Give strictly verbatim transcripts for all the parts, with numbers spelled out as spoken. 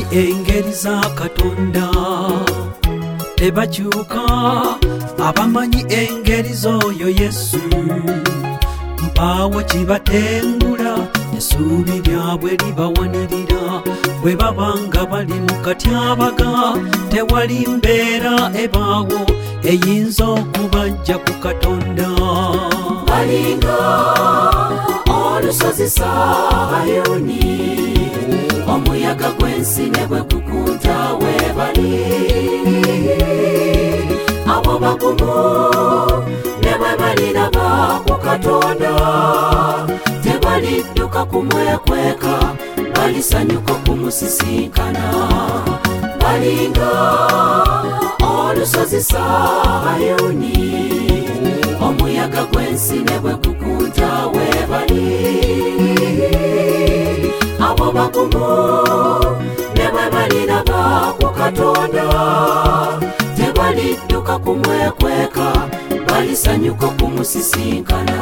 engeri za Katonda tebakyuka, abamanyi engeri z'oyo Yesu mpaawo kibatengula, essuubi lyabwe libawanirira. Bwe babanga bali mu katyabaga, tewali mbeera ebaawo eyinza okubajja ku Katonda. Balinga olusozi Sayuuni, omuyaga gw'ensi ne bwe gukunta we bali. Abo bagumu ne bwe baliraba ku Katonda, tebalidduka kumwekweka, balisanyuka kumusisinkana. Balinga olusozi Sayuuni, omuyaga gw'ensi ne bwe gukunta we bali. Abo bagumu ne bwe baliraba ku Katonda, tebalidduka kumwekweka, balisanyuka kumusisinkana.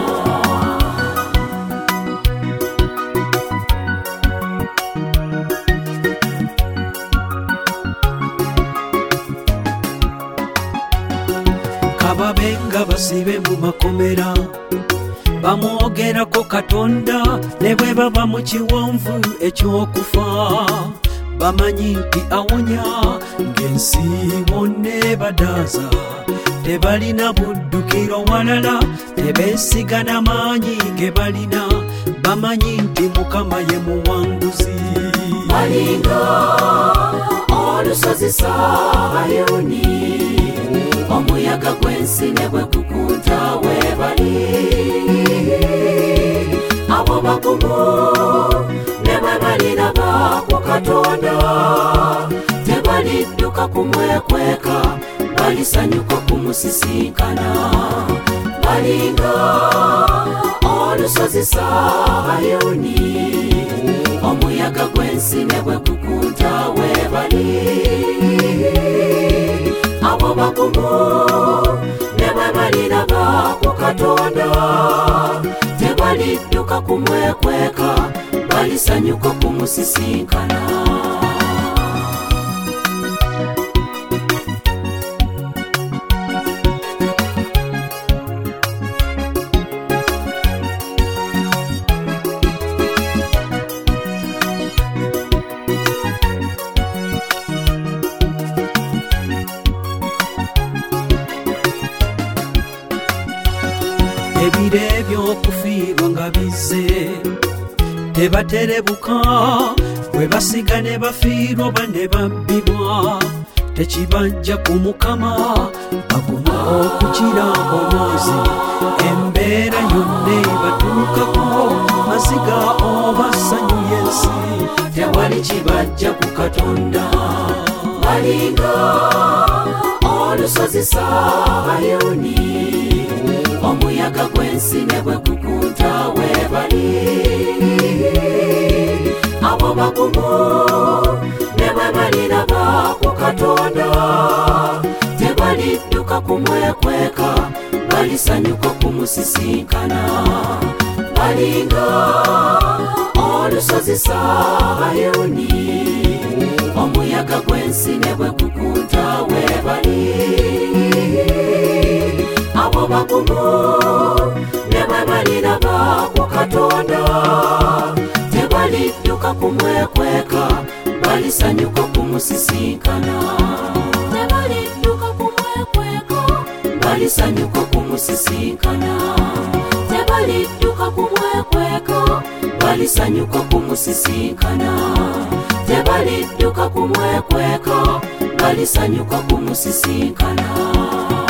Kababenga basibe mu makomera, bamwogerako Katonda, ne bwe baba mu kiwonvu eky'okufa, bamanyi nti awonya. Ng'ensi bonna badaaza, tebalina buddukiro walala, tebeesiga n'amaanyi ge balina, bamanyi nti Mukama ye muwanguzi. Balinga olusozi Sayuuni, omuyaga gw'ensi ne bwe gukunta we bali. Abo bagumu ne bwe baliraba ku Katonda, tebalidduka kumwekweka, balisanyuka kumusisinkana. Balinga olusozi Sayuuni, omuyaga gw'ensi ne bwe gukunta we bali. Abo bagumu ne bwe baliraba ku Katonda, tebalidduka kumwekweka, balisanyuka kumusisinkana. Ebire eby'okufiirwa nga bizze, tebaterebuka, bwe basiga ne bafiirwa oba ne babbibwa, tekibajja ku Mukama, baguma okukira omwozi. Embeera yonna ebatuukako, maziga oba ssanyu y'ensi, tewali kibajja ku Katonda. Balinga olusozi Sayuuni, omuyaga gw'ensi ne bwe gukunta we bali. Abo bagumu ne bwe baliraba ku Katonda, tebalidduka kumwekweka, balisanyuka kumusisinkana. Balinga olusozi Sayuuni, omuyaga gw'ensi ne bwe gukunta we bali. Abo bagumu ne bwe baliraba ku Katonda, tebalidduka kumwekweka, balisanyuka kumusisinkana. Tebalidduka kumwekweka, balisanyuka kumusisinkana. Tebalidduka kumwekweka, balisanyuka kumusisinkana. Tebalidduka kumwekweka, balisanyuka kumusisinkana.